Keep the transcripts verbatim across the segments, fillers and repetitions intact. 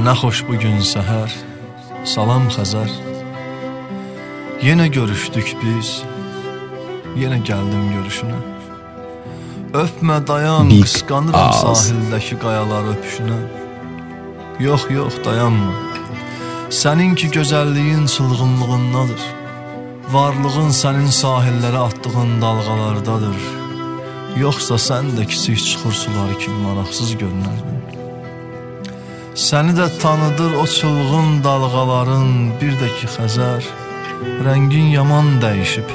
Nə xoş bugün səhər, salam Xəzər. Yenə görüşdük biz, yenə gəldim görüşünə. Öpmə dayan, Big qısqanıram az. sahildəki qayalar öpüşünə. Yox, yox, dayanma. Səninki gözəlliyin çılğınlığındadır. Varlığın sənin sahillərə attığın dalğalardadır. Yoxsa sən də kiçik çuxur suları kimi maraqsız görünərdin. Səni də tanıdır o çılğın dalğaların, bir də ki Xəzər, rəngin yaman dəyişib.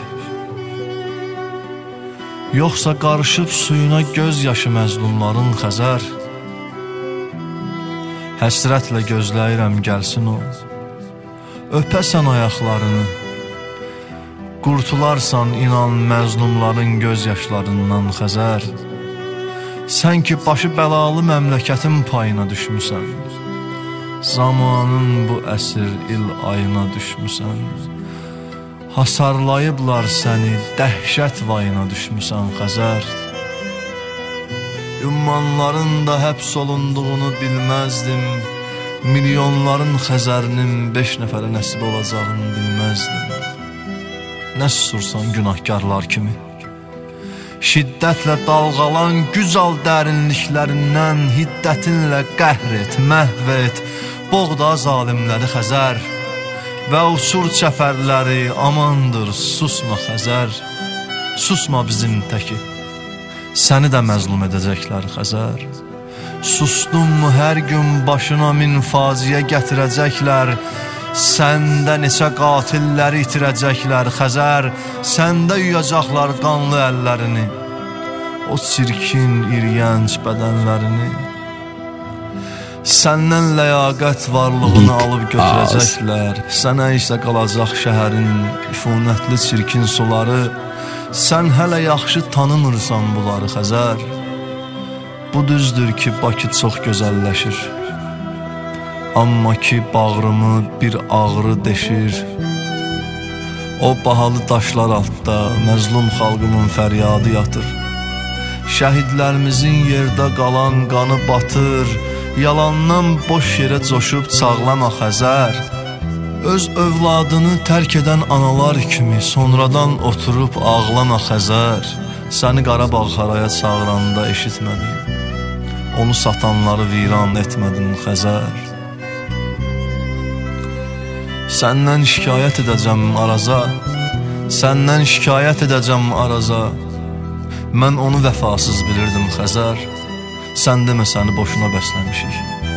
Yoxsa qarışıb suyuna göz yaşı məzlumların Xəzər. Həsrətlə gözləyirəm gəlsin o, öpəsən ayaqlarını. Qurtularsan inan məzlumların göz yaşlarından Xəzər. Sən ki başı bəlalı məmləkətin payına düşmüsən. Zamanın bu əsir il ayına düşmüsən. Hasarlayıblar səni, dəhşət vayına düşmüsən Xəzər. Ümmanların da həbs olunduğunu bilməzdim. Milyonların Xəzərinin beş nəfərə nəsib olacağını bilməzdim. Nə susursan günahkarlar kimi. Şiddətlə dalğalan güc al dərinliklərindən, hiddətinlə qəhr et, məhv et, boğda zalimləri Xəzər. Və uçur çəpərləri, amandır, susma Xəzər. Susma bizim təki, səni də məzlum edəcəklər Xəzər. Sustun mu hər gün başına min faciə gətirəcəklər. Səndə neçə qatilləri itirəcəklər Xəzər. Səndə yuyacaqlar qanlı əllərini, o çirkin, iryənc bədənlərini. Səndən ləyaqət varlığını alıb götürəcəklər. Sənə isə qalacaq şəhərin üfunətli çirkin suları. Sən hələ yaxşı tanımırsan bunları Xəzər. Bu düzdür ki Bakı çox gözəlləşir, amma ki bağrımı bir ağrı deşir. O bahalı daşlar altda məzlum xalqımın fəryadı yatır. Şəhidlərimizin yerdə qalan qanı batır. Yalandan boş yerə coşub çağlama Xəzər. Öz övladını tərk edən analar kimi sonradan oturub ağlama Xəzər. Səni Qarabağ haraya çağıranda eşitmədim, onu satanları viran etmədin Xəzər. Səndən şikayət edəcəm Araza, səndən şikayət edəcəm Araza. Mən onu vəfasız bilirdim Xəzər. Sən demə səni boşuna bəsləmişik.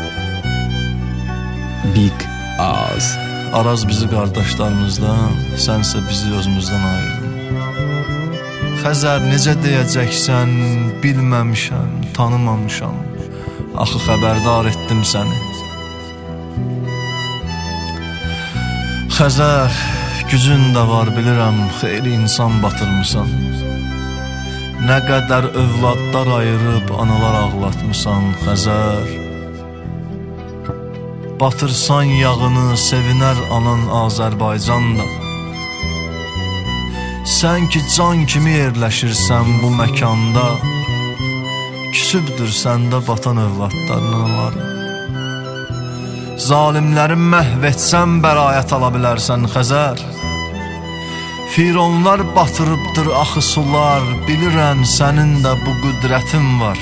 Big az. Araz bizi qardaşlarımızdan, sənsə bizi özümüzdən ayırdın. Xəzər necə deyəcəksən, bilməmişəm, tanımamışam. Axı xəbərdar etdim səni. Xəzər, gücün də var bilirəm, xeyli insan batırmısan. Nə qədər övladlar ayırıb analar ağlatmısan Xəzər. Batırsan yağını sevinər anan Azərbaycanda. Sən ki can kimi yerləşirsən bu məkanda. Küsübdür səndə batan övladların anaları. Zalimləri məhv etsən bəraət ala bilərsən Xəzər. Fironlar batırıbdır axı sular, bilirəm sənin də bu qüdrətin var.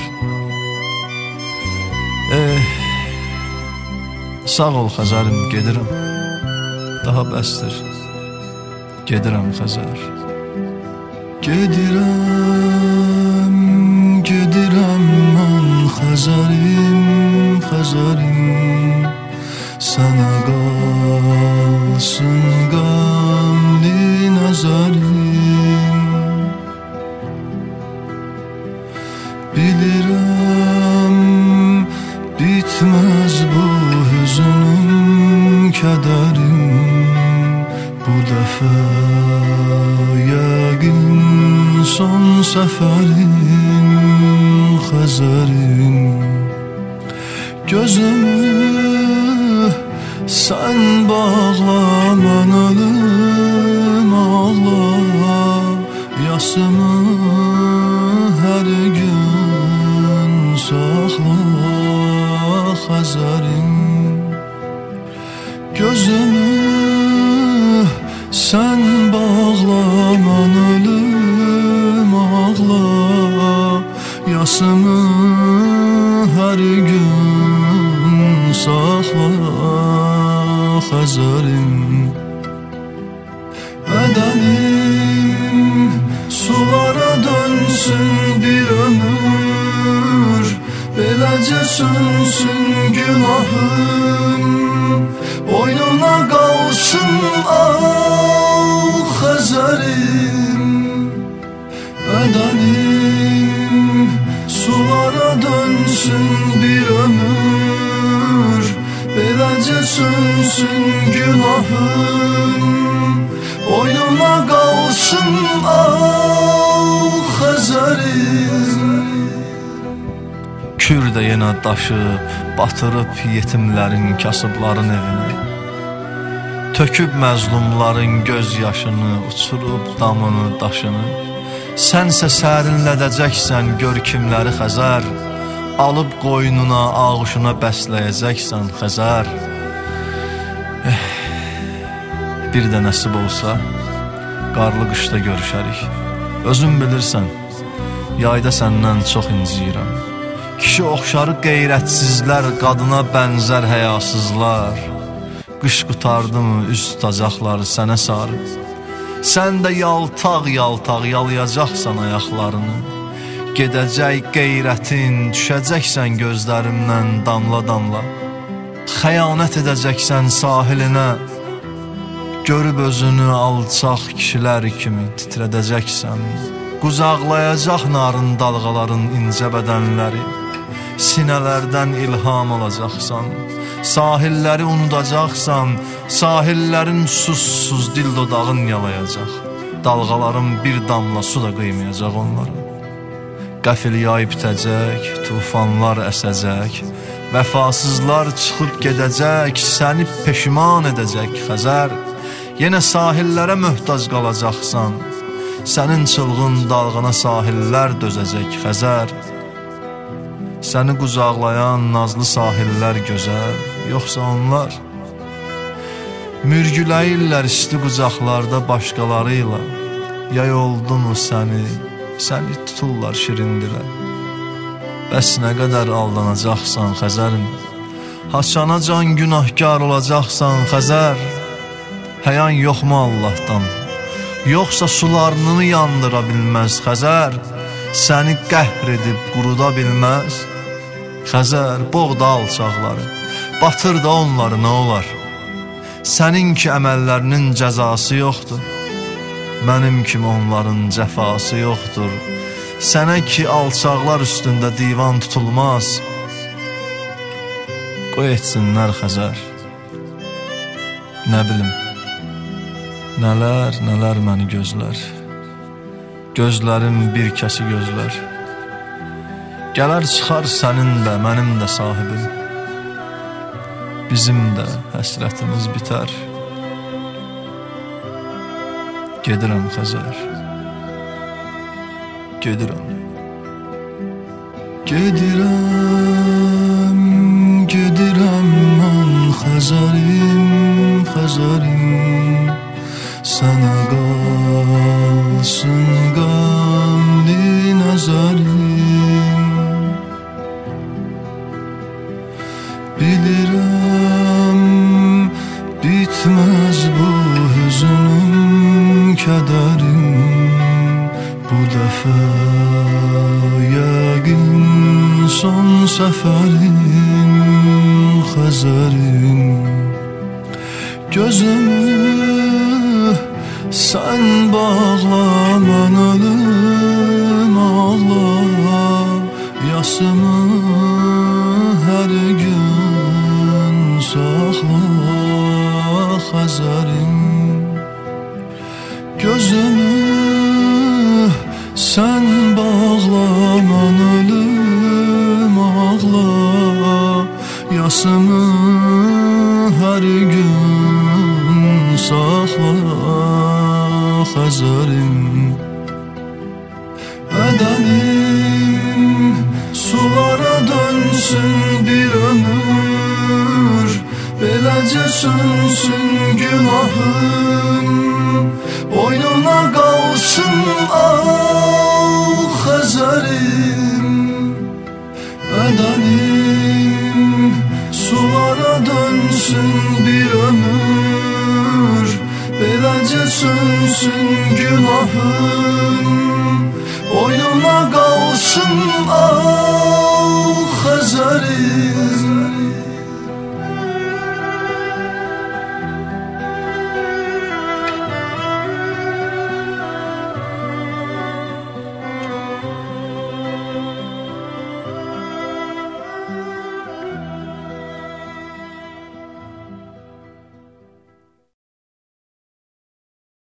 Eh, sağ ol Xəzərim, gedirəm. Daha bəsdir, gedirəm Xəzər. Gedirəm, gedirəm mən Xəzərim, Xəzərim. Sənə qalsın qəmli nəzərim. Bilirəm bitməz bu hüzünüm, kədərim. Bu dəfə yəqin son səfərim Xəzərim. Gözümü sən bağla, mən ölüm ağla. Yasımı hər gün saxla Xəzərim. bağla, mən ölüm ağla, yasımı hər gün saxla Xəzərim. Bədənim sulara dönsün bir ömür, beləcə sönsün günahım, boynuna qalsın ağ Xəzərim. Bədənim sulara dönsün bir ömür, beləcə sönsün günahım, boynuma qalsın ağ Xəzərim. Kür də yenə daşıb, batırıb yetimlərin, kasıbların evinə, töküb məzlumların göz yaşını, uçurub damını, daşını. Sənsə sərinlədəcəksən görkimləri Xəzər, alıb qoynuna, ağuşuna bəsləyəcəksən Xəzər. Eh, bir də nəsib olsa, qarlı qışda görüşərik. Özün bilirsən, yayda səndən çox inciyirəm. Kişi oxşarı qeyrətsizlər, qadına bənzər həyasızlar. Qış qutardı mı üz tutacaqlar sənə sarı. Sən də yaltaq yaltaq yalayacaqsan ayaqlarını. Gedəcək qeyrətin, düşəcəksən gözlərimdən damla damla. Xəyanət edəcəksən sahilinə, görüb özünü alçaq kişilər kimi titrədəcəksən. Qucaqlayacaq narın dalğaların incə bədənləri, sinələrdən ilham alacaqsan. Sahilləri unudacaqsan, sahillərin sussuz dil dodağın yalayacaq. Dalğaların bir damla su da qıymayacaq onları. Qəfil yay bitəcək, tufanlar əsəcək, vəfasızlar çıxıb gedəcək, səni peşiman edəcək Xəzər. Yenə sahillərə möhtac qalacaqsan, sənin çılğın dalğana sahillər dözəcək Xəzər. Səni qucaqlayan nazlı sahillər gözəl, yoxsa onlar mürgüləyirlər isti qucaqlarda başqaları ilə. Yay oldu mu səni, səni tuturlar şirindirə. Bəs nə qədər aldanacaqsan Xəzərim, haçana can günahkar olacaqsan Xəzər. Həyan yoxmu Allahdan, yoxsa sularını yandıra bilməz Xəzər. Səni qəhr edib quruda bilməz Xəzər. Boğda alçaqları, batır da onları, nə olar? Sənin ki əməllərinin cəzası yoxdur, mənim kimi onların cəfası yoxdur. Sənə ki alçaqlar üstündə divan tutulmaz. Qoy etsinlər Xəzər. Nə bilim, nələr, nələr məni gözlər. Gözlərim bir kəsi gözlər. Gələr çıxar sənin də, mənim də sahibim. Bizim də həsrətimiz bitər. Gedirəm Xəzər, gedirəm. Gedirəm, gedirəm mən Xəzərim, Xəzərim. Sənə qalsın qəmli nəzərim. Bilirəm bitməz bu hüznüm, kədərim. Bu dəfə yəqin son səfərim Xəzərim. Gözümü sən bağla, mən ölüm ağla, yasımı hər gün saxla Xəzərim. Gözümü sən bağla, mən ölüm ağla, yasımı hər gün saxla Xəzərim. Bədənim sulara dönsün bir ömür, beləcə sönsün günahım, ah Xəzərim. Bədənim sulara dönsün bir ömür, beləcə sönsün günahım, boynuna qalsın ah Xəzərim.